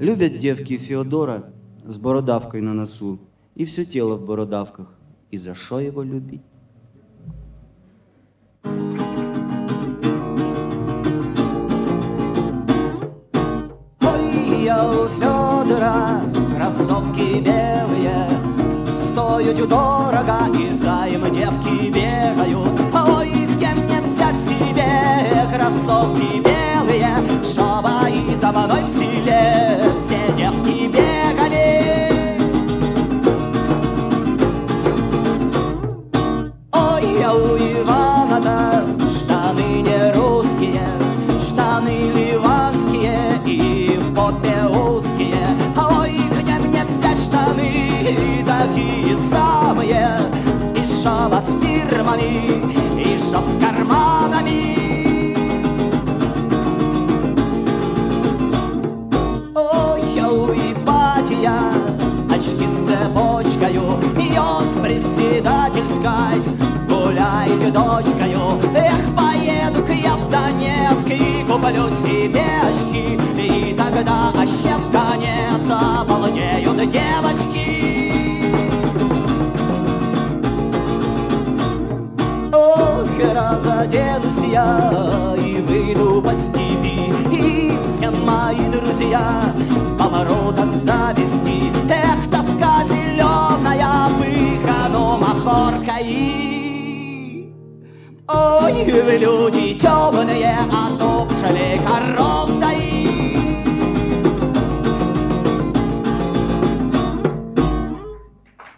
Любят девки Феодора с бородавкой на носу, и все тело в бородавках. И за что его любить? Ой, я у Федора кроссовки белые, стоят дорого, и за им девки бегают. Ой, где мне взять себе кроссовки белые, чтобы и за мной в селе все девки бегали? Ой, я у Ивана-то штаны не русские, штаны ливанские и в попе узкие. Ой, где мне взять штаны такие самые, и шоба с фирмами, и шоб с карманами? Ой, я у Ипатия очки с цепочкою, и он с председательской гуляет дочкою. Эх, поеду-ка я в Донецк и куплю себе очки, и тогда вообще в конец обалдеют девочки. Ох, разоденусь я и выйду по степи, и все мои друзья помрут от зависти. Эх, тоска зеленая выхану махоркой. Ой, вы люди темные, а то пшали коров доить.